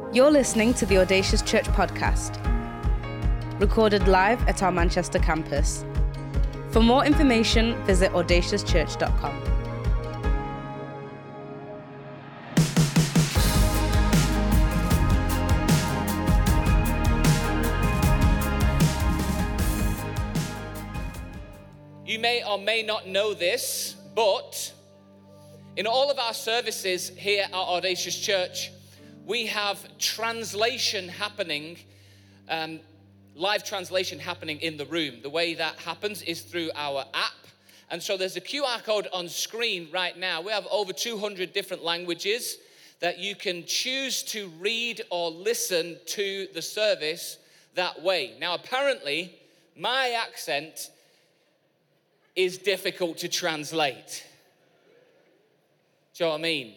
You're listening to the Audacious Church podcast, recorded live at our Manchester campus. For more information, visit audaciouschurch.com. You may or may not know this, but in all of our services here at Audacious Church, we have translation happening, live translation happening in the room. The way that happens is through our app. And so there's a QR code on screen right now. We have over 200 different languages that you can choose to read or listen to the service that way. Now, apparently, my accent is difficult to translate. Do you know what I mean?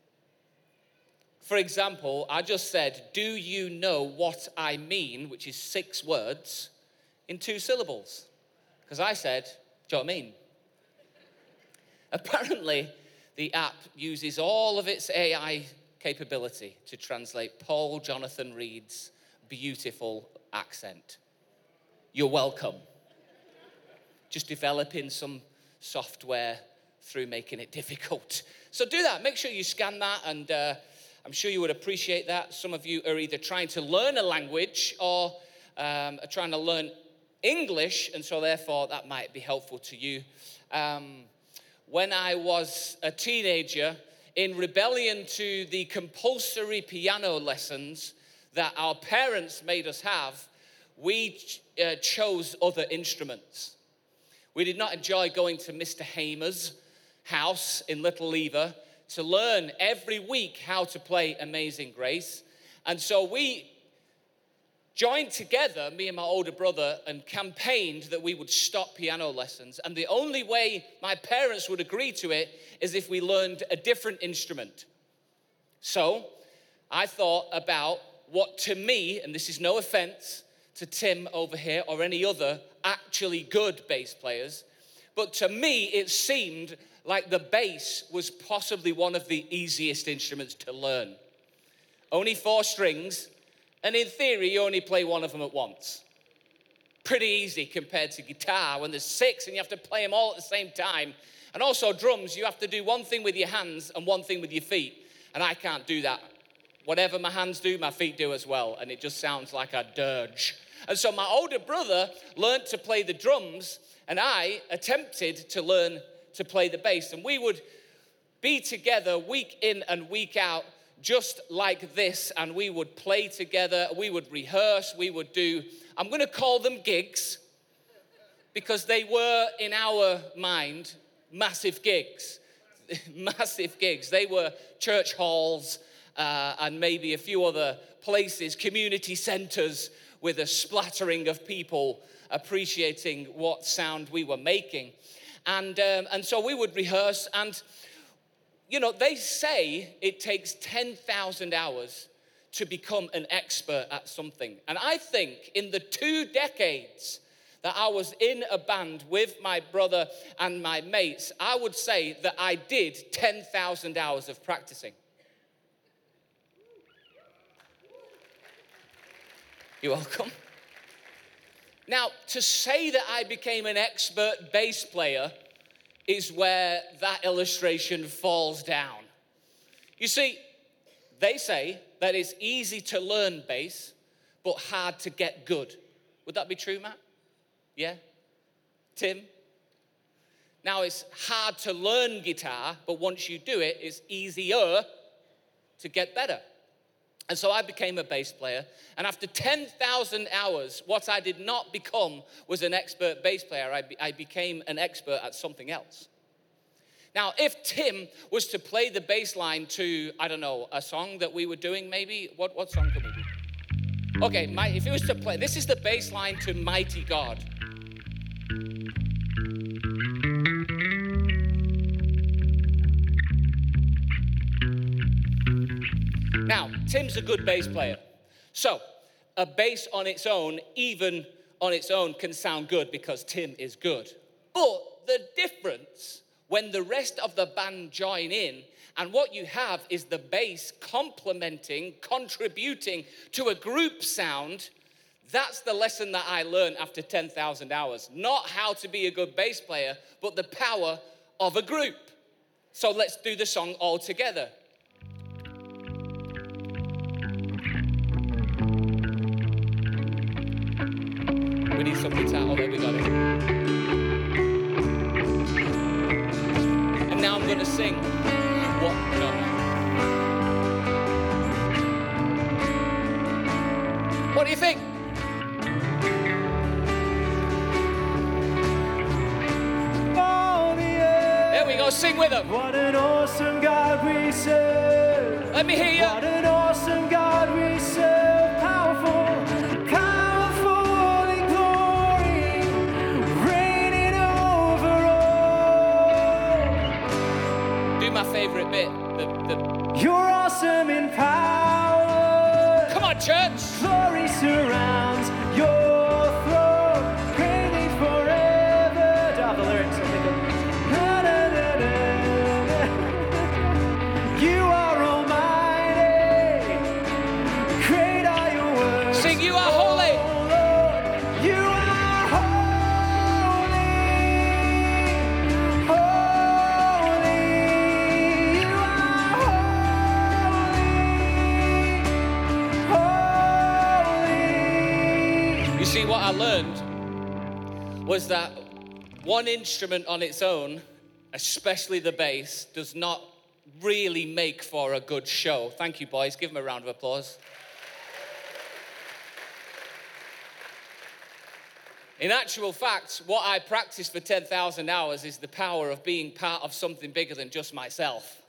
For example, I just said, do you know what I mean, which is 6 words in 2 syllables. Because I said, do you know what I mean? Apparently, the app uses all of its AI capability to translate Paul Jonathan Reed's beautiful accent. You're welcome. Just developing some software through making it difficult. So do that. Make sure you scan that, and I'm sure you would appreciate that. Some of you are either trying to learn a language or are trying to learn English, and so therefore that might be helpful to you. When I was a teenager, in rebellion to the compulsory piano lessons that our parents made us have, we chose other instruments. We did not enjoy going to Mr. Hamer's house in Little Lever to learn every week how to play Amazing Grace. And so we joined together, me and my older brother, and campaigned that we would stop piano lessons. And the only way my parents would agree to it is if we learned a different instrument. So I thought about what, to me, and this is no offense to Tim over here or any other actually good bass players, but to me it seemed like the bass was possibly one of the easiest instruments to learn. Only 4 strings, and in theory you only play one of them at once. Pretty easy compared to guitar when there's 6 and you have to play them all at the same time. And also drums, you have to do one thing with your hands and one thing with your feet, and I can't do that. Whatever my hands do, my feet do as well, and it just sounds like a dirge. And so my older brother learned to play the drums, and I attempted to learn to play the bass. And we would be together week in and week out just like this, and we would play together, we would rehearse, we would do, I'm going to call them gigs, because they were, in our mind, massive gigs. Massive gigs. They were church halls and maybe a few other places, community centers, with a splattering of people appreciating what sound we were making. And so we would rehearse, and, you know, they say it takes 10,000 hours to become an expert at something. And I think in the 2 decades that I was in a band with my brother and my mates, I would say that I did 10,000 hours of practicing. You're welcome. Now, to say that I became an expert bass player is where that illustration falls down. You see, they say that it's easy to learn bass, but hard to get good. Would that be true, Matt? Yeah? Tim? Now, it's hard to learn guitar, but once you do it, it's easier to get better. And so I became a bass player, and after 10,000 hours, what I did not become was an expert bass player. I became an expert at something else. Now, if Tim was to play the bass line to, I don't know, a song that we were doing maybe, what song could we do? Okay, if he was to play, this is the bass line to Mighty God. Now, Tim's a good bass player. So, a bass on its own, even on its own, can sound good because Tim is good. But the difference when the rest of the band join in, and what you have is the bass complementing, contributing to a group sound. That's the lesson that I learned after 10,000 hours. Not how to be a good bass player, but the power of a group. So let's do the song all together. We need some guitar. Oh, there we got it. And now I'm going to sing. What? No. What do you think? There we go. Sing with them. What an awesome God we serve. Let me hear you. What an awesome God we serve. Powerful, powerful in glory, reigning over all. Do my favorite bit. You're awesome in power. Come on, church. Glory surrounds your throne, reigning forever. Do I have the lyrics? I think na, na, na, na. You are almighty. Great are your works. Sing, you are holy. Oh, Lord, you are holy. Holy. You are holy. Holy. You see, what I learned was that one instrument on its own, especially the bass, does not really make for a good show. Thank you, boys. Give them a round of applause. In actual fact, what I practiced for 10,000 hours is the power of being part of something bigger than just myself.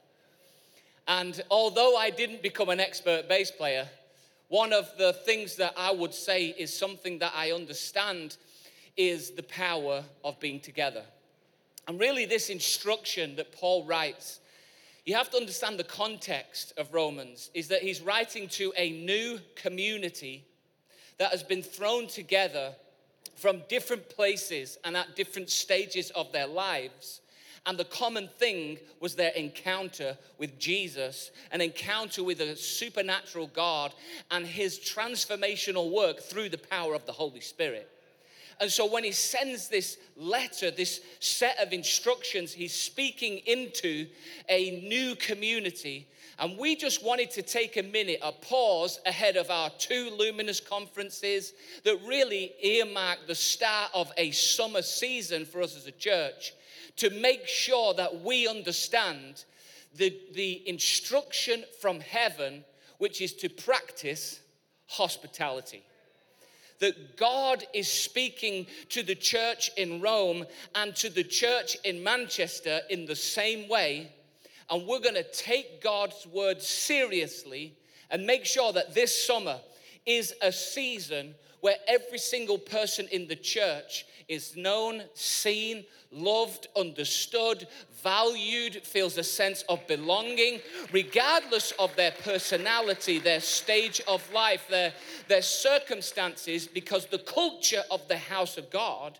And although I didn't become an expert bass player, one of the things that I would say is something that I understand is the power of being together. And really this instruction that Paul writes, you have to understand the context of Romans, is that he's writing to a new community that has been thrown together from different places and at different stages of their lives. And the common thing was their encounter with Jesus, an encounter with a supernatural God and his transformational work through the power of the Holy Spirit. And so when he sends this letter, this set of instructions, he's speaking into a new community. And we just wanted to take a minute, a pause ahead of our 2 Luminous conferences that really earmark the start of a summer season for us as a church, to make sure that we understand the instruction from heaven, which is to practice hospitality. That God is speaking to the church in Rome and to the church in Manchester in the same way. And we're going to take God's word seriously and make sure that this summer is a season where every single person in the church is known, seen, loved, understood, valued, feels a sense of belonging, regardless of their personality, their stage of life, their circumstances, because the culture of the house of God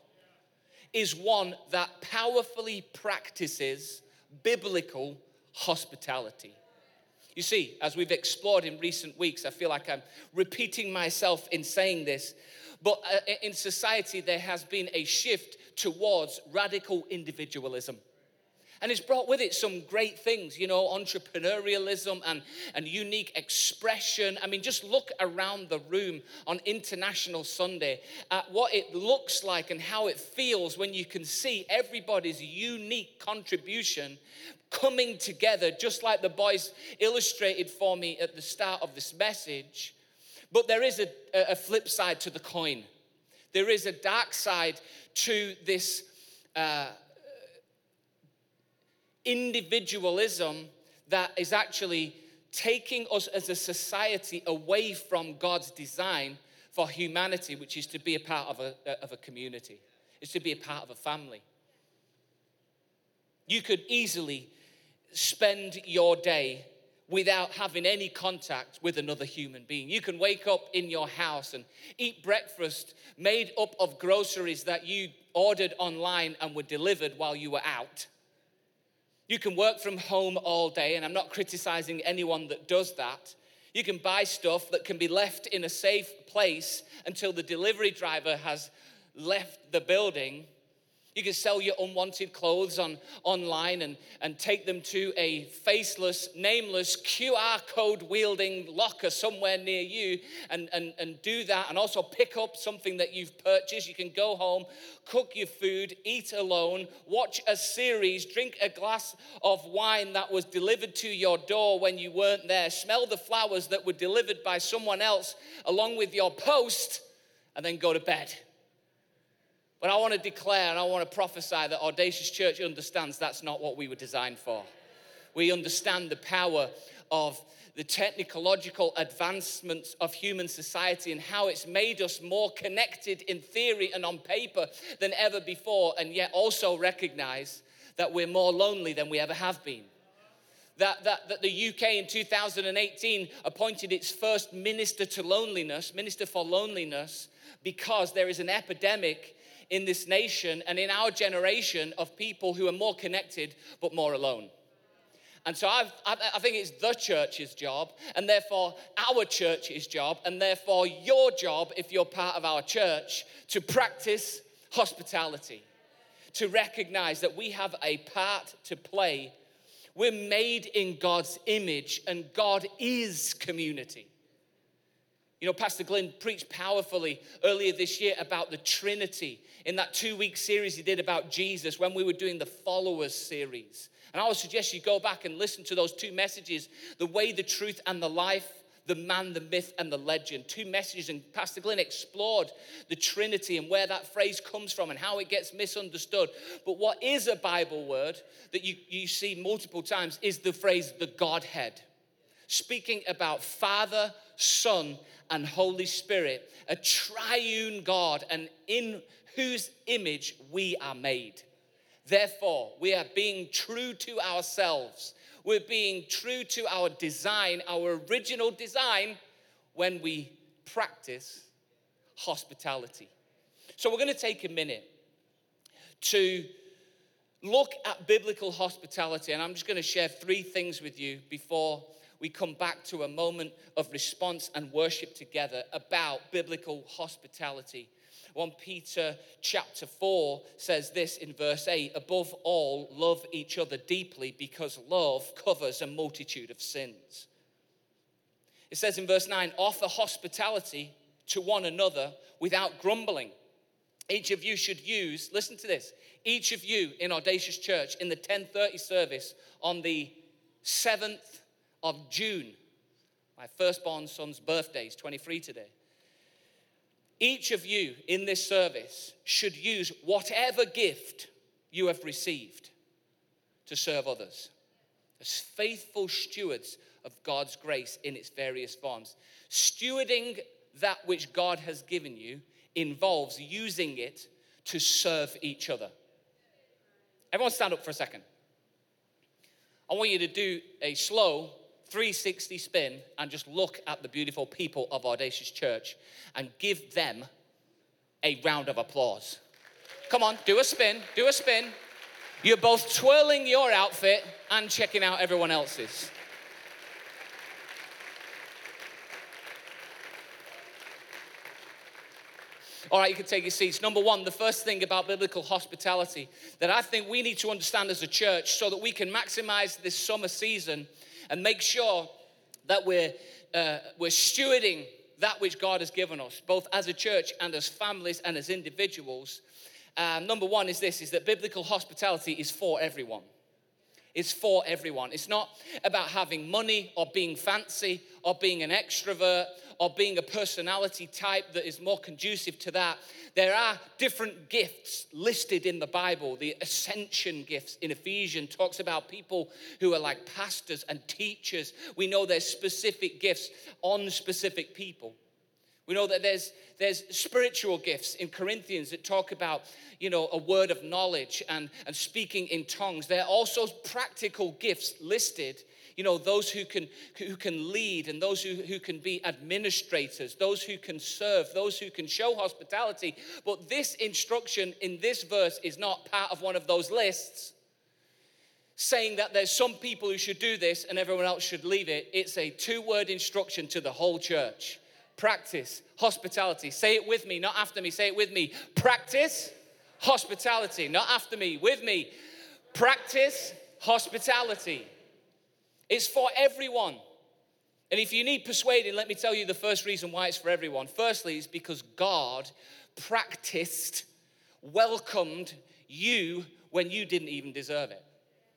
is one that powerfully practices biblical hospitality. You see, as we've explored in recent weeks, I feel like I'm repeating myself in saying this, but in society there has been a shift towards radical individualism. And it's brought with it some great things, you know, entrepreneurialism and unique expression. I mean, just look around the room on International Sunday at what it looks like and how it feels when you can see everybody's unique contribution coming together, just like the boys illustrated for me at the start of this message. But there is a flip side to the coin. There is a dark side to this individualism that is actually taking us as a society away from God's design for humanity, which is to be a part of a community. It's to be a part of a family. You could easily spend your day without having any contact with another human being. You can wake up in your house and eat breakfast made up of groceries that you ordered online and were delivered while you were out. You can work from home all day, and I'm not criticizing anyone that does that. You can buy stuff that can be left in a safe place until the delivery driver has left the building. You can sell your unwanted clothes online and take them to a faceless, nameless, QR code wielding locker somewhere near you and do that, and also pick up something that you've purchased. You can go home, cook your food, eat alone, watch a series, drink a glass of wine that was delivered to your door when you weren't there, smell the flowers that were delivered by someone else along with your post, and then go to bed. But I want to declare and I want to prophesy that Audacious Church understands that's not what we were designed for. We understand the power of the technological advancements of human society and how it's made us more connected in theory and on paper than ever before, and yet also recognize that we're more lonely than we ever have been. That the UK in 2018 appointed its first minister for loneliness, because there is an epidemic in this nation and in our generation of people who are more connected but more alone. And so I think it's the church's job, and therefore our church's job, and therefore your job, if you're part of our church, to practice hospitality, to recognize that we have a part to play. We're made in God's image, and God is community. You know, Pastor Glenn preached powerfully earlier this year about the Trinity in that 2-week series he did about Jesus when we were doing the Followers series. And I would suggest you go back and listen to those 2 messages, the way, the truth, and the life, the man, the myth, and the legend. 2 messages, and Pastor Glenn explored the Trinity and where that phrase comes from and how it gets misunderstood. But what is a Bible word that you see multiple times is the phrase, the Godhead. Speaking about Father, Son, and Holy Spirit, a triune God, and in whose image we are made. Therefore, we are being true to ourselves. We're being true to our design, our original design, when we practice hospitality. So we're going to take a minute to look at biblical hospitality, and I'm just going to share 3 things with you before we come back to a moment of response and worship together about biblical hospitality. 1 Peter chapter 4 says this in verse 8, above all, love each other deeply, because love covers a multitude of sins. It says in verse 9, offer hospitality to one another without grumbling. Each of you should use, listen to this, each of you in Audacious Church in the 10:30 service on the 7th of June, my firstborn son's birthday is 23 today. Each of you in this service should use whatever gift you have received to serve others as faithful stewards of God's grace in its various forms. Stewarding that which God has given you involves using it to serve each other. Everyone stand up for a second. I want you to do a slow 360 spin and just look at the beautiful people of Audacious Church and give them a round of applause. Come on, do a spin. You're both twirling your outfit and checking out everyone else's. All right, you can take your seats. Number 1, the first thing about biblical hospitality that I think we need to understand as a church so that we can maximize this summer season and make sure that we're stewarding that which God has given us, both as a church and as families and as individuals. Number 1 is this, is that biblical hospitality is for everyone. It's for everyone. It's not about having money or being fancy or being an extrovert or being a personality type that is more conducive to that. There are different gifts listed in the Bible. The ascension gifts in Ephesians talks about people who are like pastors and teachers. We know there's specific gifts on specific people. We know that there's spiritual gifts in Corinthians that talk about, a word of knowledge and speaking in tongues. There are also practical gifts listed, those who can lead and those who can be administrators, those who can serve, those who can show hospitality. But this instruction in this verse is not part of one of those lists. saying that there's some people who should do this and everyone else should leave it. It's a 2-word instruction to the whole church. Practice hospitality. Say it with me, not after me. Say it with me. Practice hospitality. Not after me, with me. Practice hospitality. It's for everyone. And if you need persuading, let me tell you the first reason why it's for everyone. Firstly, it's because God welcomed you when you didn't even deserve it.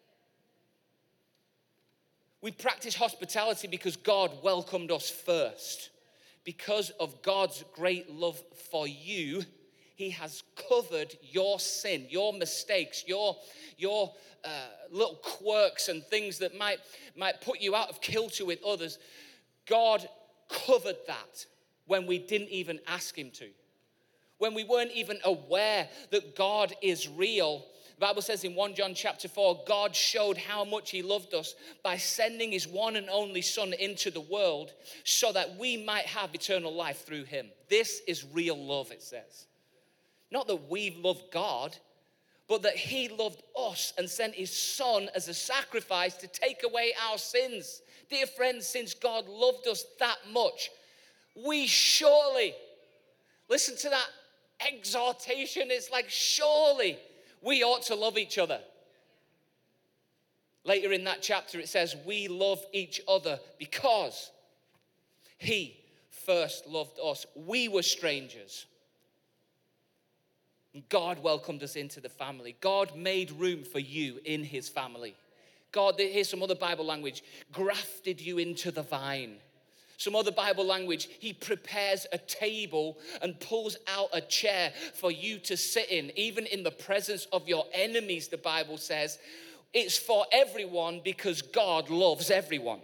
We practice hospitality because God welcomed us first. Because of God's great love for you, he has covered your sin, your mistakes, your little quirks and things that might put you out of kilter with others. God covered that when we didn't even ask him to. When we weren't even aware that God is real. The Bible says in 1 John chapter 4, God showed how much he loved us by sending his one and only son into the world so that we might have eternal life through him. This is real love, it says. Not that we've loved God, but that he loved us and sent his son as a sacrifice to take away our sins. Dear friends, since God loved us that much, we surely, listen to that exhortation, it's like surely we ought to love each other. Later in that chapter it says we love each other because he first loved us. We were strangers. God welcomed us into the family. God made room for you in his family. God, here's some other Bible language, grafted you into the vine. Some other Bible language, he prepares a table and pulls out a chair for you to sit in, even in the presence of your enemies, the Bible says. It's for everyone because God loves everyone.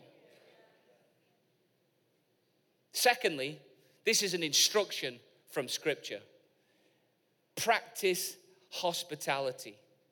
Secondly, this is an instruction from Scripture. Practice hospitality.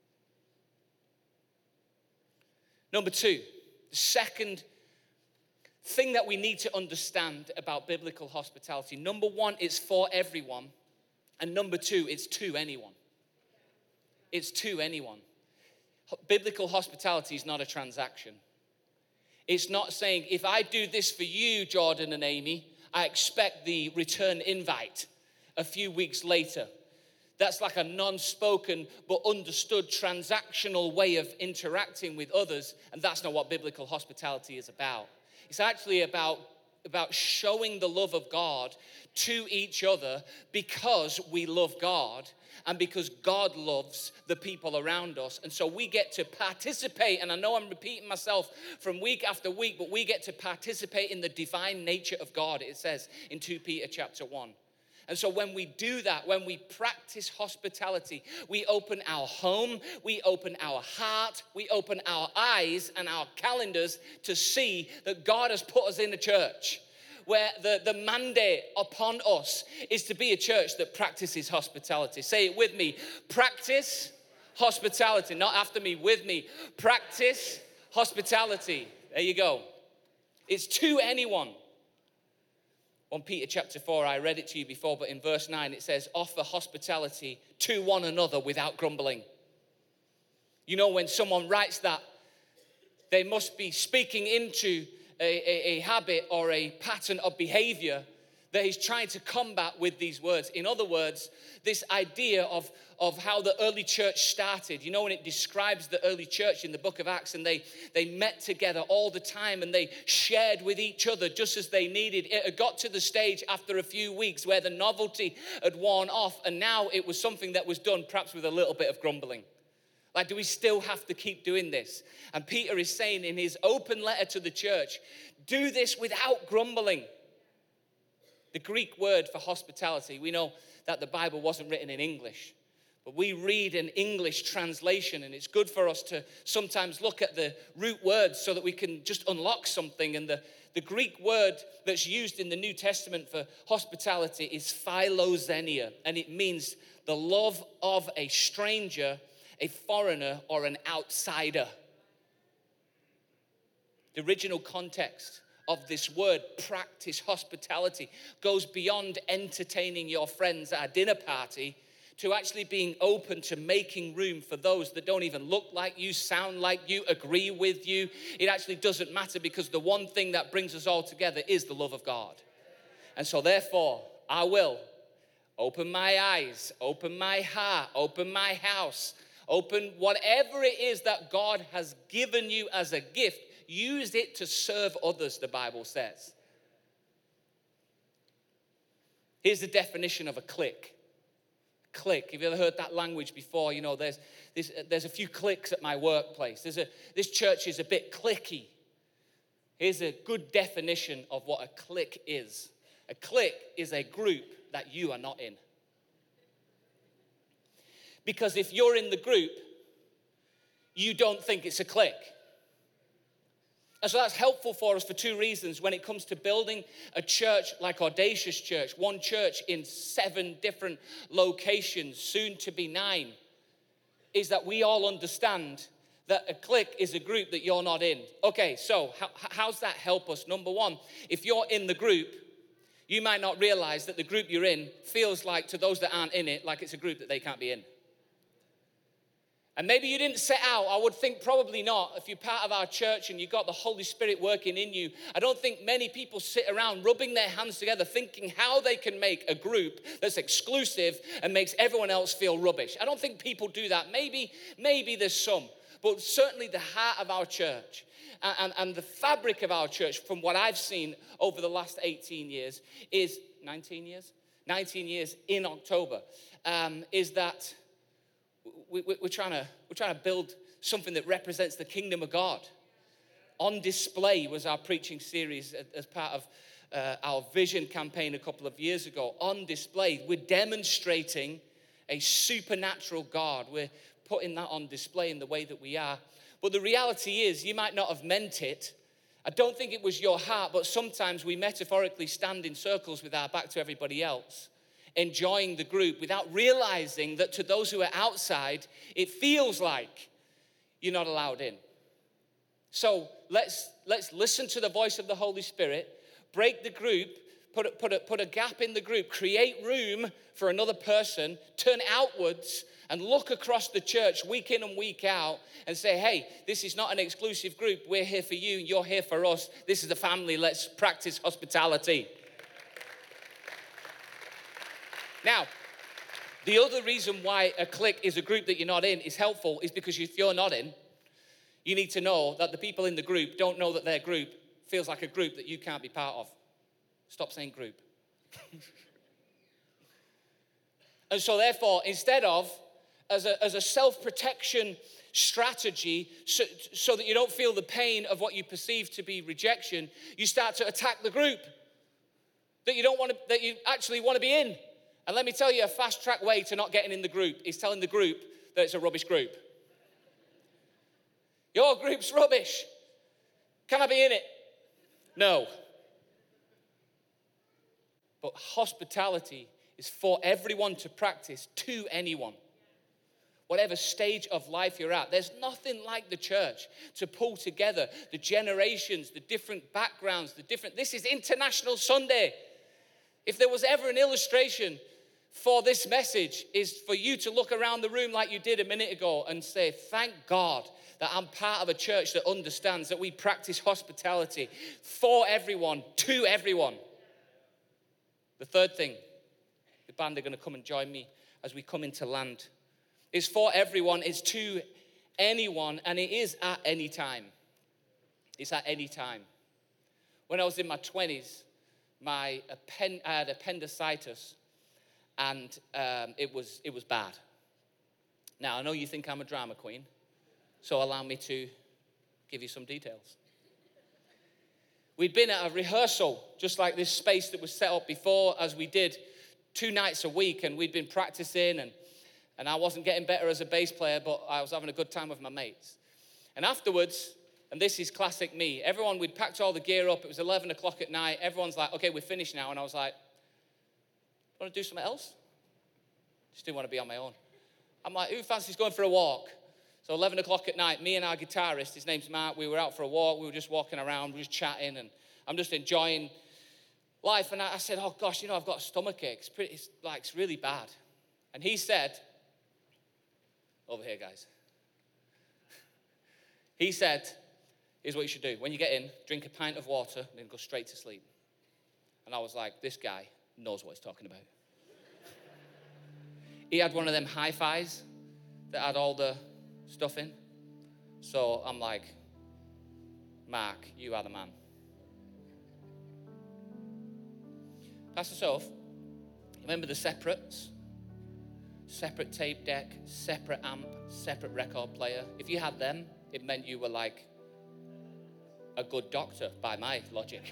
Number 2, the second thing that we need to understand about biblical hospitality. Number 1, it's for everyone. And number 2, it's to anyone. It's to anyone. Biblical hospitality is not a transaction. It's not saying, if I do this for you, Jordan and Amy, I expect the return invite a few weeks later. That's like a non-spoken but understood transactional way of interacting with others. And that's not what biblical hospitality is about. It's actually about showing the love of God to each other because we love God and because God loves the people around us. And so we get to participate, and I know I'm repeating myself from week after week, but we get to participate in the divine nature of God, it says in 2 Peter chapter 1. And so when we do that, when we practice hospitality, we open our home, we open our heart, we open our eyes and our calendars to see that God has put us in a church where the mandate upon us is to be a church that practices hospitality. Say it with me. Practice hospitality. Not after me, with me. Practice hospitality. There you go. It's to anyone. 1 Peter chapter 4, I read it to you before, but in verse 9 it says, offer hospitality to one another without grumbling. You know, when someone writes that, they must be speaking into a habit or a pattern of behavior that he's trying to combat with these words. In other words, this idea of how the early church started. You know, when it describes the early church in the book of Acts, and they met together all the time and they shared with each other just as they needed. It had got to the stage after a few weeks where the novelty had worn off, and now it was something that was done perhaps with a little bit of grumbling. Like, do we still have to keep doing this? And Peter is saying in his open letter to the church, do this without grumbling. The Greek word for hospitality, we know that the Bible wasn't written in English, but we read an English translation, and it's good for us to sometimes look at the root words so that we can just unlock something. And the Greek word that's used in the New Testament for hospitality is philoxenia, and it means the love of a stranger, a foreigner, or an outsider. The original context of this word, practice hospitality, goes beyond entertaining your friends at a dinner party to actually being open to making room for those that don't even look like you, sound like you, agree with you. It actually doesn't matter, because the one thing that brings us all together is the love of God. And so therefore, I will open my eyes, open my heart, open my house, open whatever it is that God has given you as a gift. Use it to serve others, the Bible says. Here's the definition of a clique. Clique. Have you ever heard that language before? You know, there's a few cliques at my workplace. This church is a bit cliquey. Here's a good definition of what a clique is. A clique is a group that you are not in. Because if you're in the group, you don't think it's a clique. And so that's helpful for us for two reasons when it comes to building a church like Audacious Church, one church in 7 different locations, soon to be 9, is that we all understand that a clique is a group that you're not in. Okay, so how's that help us? Number one, if you're in the group, you might not realize that the group you're in feels like, to those that aren't in it, like it's a group that they can't be in. And maybe you didn't set out, I would think probably not. If you're part of our church and you've got the Holy Spirit working in you, I don't think many people sit around rubbing their hands together thinking how they can make a group that's exclusive and makes everyone else feel rubbish. I don't think people do that. Maybe there's some. But certainly the heart of our church and the fabric of our church, from what I've seen over the last 18 years, is 19 years? 19 years in October, is that we're trying to build something that represents the kingdom of God. On Display was our preaching series as part of our vision campaign a couple of years ago. On Display, we're demonstrating a supernatural God. We're putting that on display in the way that we are. But the reality is, you might not have meant it. I don't think it was your heart, but sometimes we metaphorically stand in circles with our back to everybody else, enjoying the group without realizing that to those who are outside, it feels like you're not allowed in. So let's listen to the voice of the Holy Spirit, break the group, put a gap in the group, create room for another person, turn outwards and look across the church week in and week out and say, hey, this is not an exclusive group. We're here for you, you're here for us. This is a family. Let's practice hospitality. Now, the other reason why a clique is a group that you're not in is helpful is because if you're not in, you need to know that the people in the group don't know that their group feels like a group that you can't be part of. Stop saying group. And so therefore, instead of, as a self-protection strategy, so that you don't feel the pain of what you perceive to be rejection, you start to attack the group that you actually want to be in. And let me tell you, a fast-track way to not getting in the group is telling the group that it's a rubbish group. Your group's rubbish. Can I be in it? No. But hospitality is for everyone to practice, to anyone. Whatever stage of life you're at, there's nothing like the church to pull together the generations, the different backgrounds, this is International Sunday. If there was ever an illustration for this message, is for you to look around the room like you did a minute ago and say, thank God that I'm part of a church that understands that we practice hospitality for everyone, to everyone. The third thing, the band are going to come and join me as we come into land, is for everyone, is to anyone, and it is at any time. It's at any time. When I was in my 20s, I had appendicitis, and it was bad. Now, I know you think I'm a drama queen, so allow me to give you some details. We'd been at a rehearsal, just like this space that was set up before, as we did 2 nights a week, and we'd been practicing, and I wasn't getting better as a bass player, but I was having a good time with my mates. And afterwards, and this is classic me, we'd packed all the gear up, it was 11 o'clock at night, everyone's like, okay, we're finished now, and I was like, want to do something else? Just didn't want to be on my own. I'm like, who fancies going for a walk? So 11 o'clock at night, me and our guitarist, his name's Mark, we were out for a walk, we were just walking around, we were just chatting, and I'm just enjoying life. And I said, oh gosh, I've got a stomachache. It's really bad. And he said, over here, guys. He said, here's what you should do. When you get in, drink a pint of water and then go straight to sleep. And I was like, this guy knows what he's talking about. He had one of them hi-fis that had all the stuff in. So I'm like, Mark, you are the man. Pastor Soph, remember the separates? Separate tape deck, separate amp, separate record player. If you had them, it meant you were like a good doctor by my logic.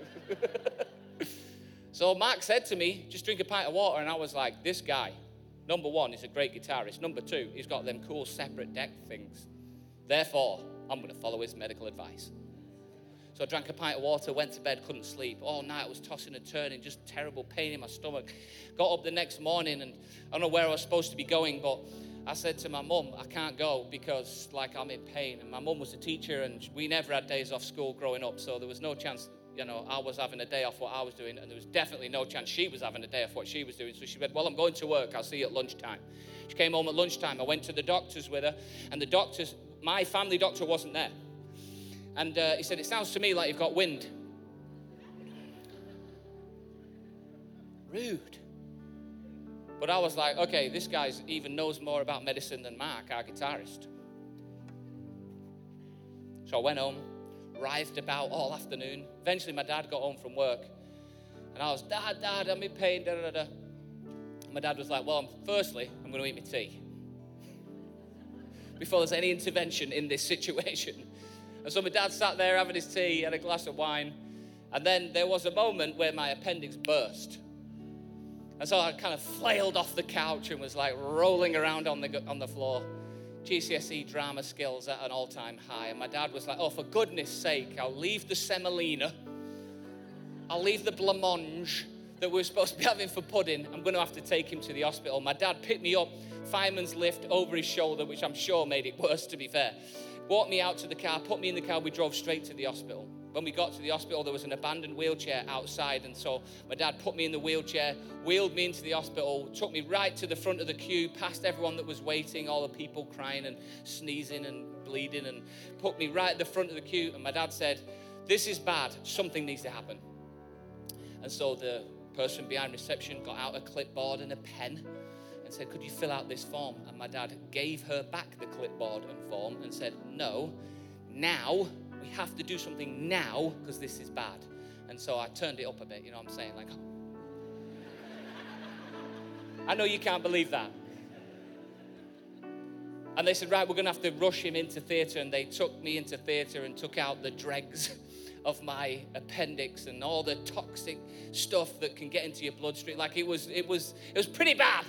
So Mark said to me, just drink a pint of water. And I was like, this guy, number one, is a great guitarist. Number two, he's got them cool separate deck things. Therefore, I'm going to follow his medical advice. So I drank a pint of water, went to bed, couldn't sleep. All night I was tossing and turning, just terrible pain in my stomach. Got up the next morning and I don't know where I was supposed to be going, but I said to my mum, I can't go because like I'm in pain. And my mum was a teacher and we never had days off school growing up, so there was no chance, I was having a day off what I was doing, and there was definitely no chance she was having a day off what she was doing. So she said, well, I'm going to work. I'll see you at lunchtime. She came home at lunchtime. I went to the doctor's with her, and my family doctor wasn't there. And he said, it sounds to me like you've got wind. Rude. But I was like, okay, this guy even knows more about medicine than Mark, our guitarist. So I went home, writhed about all afternoon. Eventually my dad got home from work. And I was, Dad, I'm in pain, da-da-da-da. And my dad was like, well, firstly, I'm going to eat my tea. Before there's any intervention in this situation. And so my dad sat there having his tea, had a glass of wine. And then there was a moment where my appendix burst. And so I kind of flailed off the couch and was like rolling around on the floor. GCSE drama skills at an all-time high. And my dad was like, oh, for goodness sake, I'll leave the semolina. I'll leave the blancmange that we're supposed to be having for pudding. I'm going to have to take him to the hospital. My dad picked me up, fireman's lift over his shoulder, which I'm sure made it worse, to be fair. Walked me out to the car, put me in the car, we drove straight to the hospital. When we got to the hospital, there was an abandoned wheelchair outside, and so my dad put me in the wheelchair, wheeled me into the hospital, took me right to the front of the queue, past everyone that was waiting, all the people crying and sneezing and bleeding, and put me right at the front of the queue, and my dad said, this is bad, something needs to happen. And so the person behind reception got out a clipboard and a pen and said, could you fill out this form? And my dad gave her back the clipboard and form and said, no, now, we have to do something now because this is bad. And so I turned it up a bit, you know what I'm saying? Like, I know you can't believe that. And they said, right, we're going to have to rush him into theatre. And they took me into theatre and took out the dregs of my appendix and all the toxic stuff that can get into your bloodstream. Like it was pretty bad.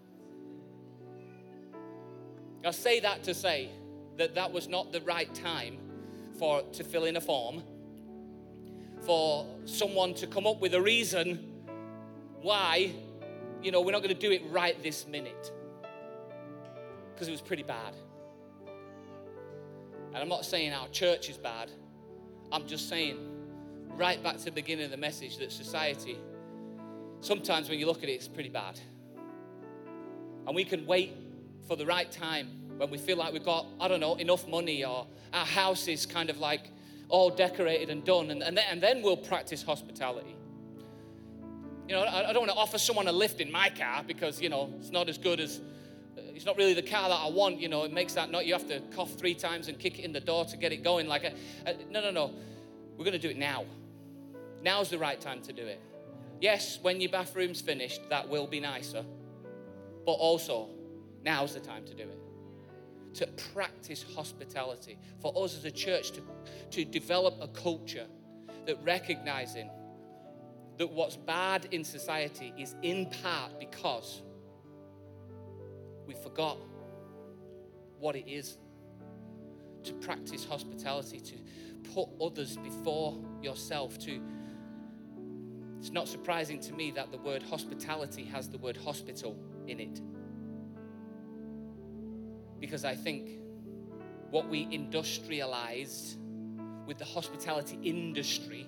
I say that to say that was not the right time to fill in a form, for someone to come up with a reason why, we're not going to do it right this minute. Because it was pretty bad. And I'm not saying our church is bad. I'm just saying, right back to the beginning of the message, that society, sometimes when you look at it, it's pretty bad. And we can wait for the right time when we feel like we've got, enough money, or our house is kind of like all decorated and done, and then we'll practice hospitality. I don't want to offer someone a lift in my car because, it's not as good as, it's not really the car that I want, it makes that not, you have to cough 3 times and kick it in the door to get it going. No. We're going to do it now. Now's the right time to do it. Yes, when your bathroom's finished, that will be nicer. But also, now's the time to do it. To practice hospitality. For us as a church to develop a culture that recognizing that what's bad in society is in part because we forgot what it is to practice hospitality, to put others before yourself. It's not surprising to me that the word hospitality has the word hospital in it. Because I think what we industrialized with the hospitality industry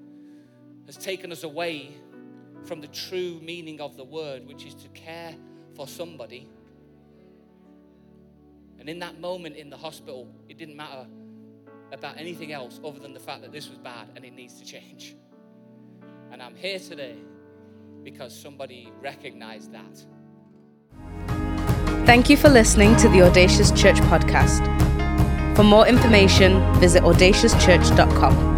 has taken us away from the true meaning of the word, which is to care for somebody. And in that moment in the hospital, it didn't matter about anything else other than the fact that this was bad and it needs to change. And I'm here today because somebody recognized that. Thank you for listening to the Audacious Church podcast. For more information, visit audaciouschurch.com.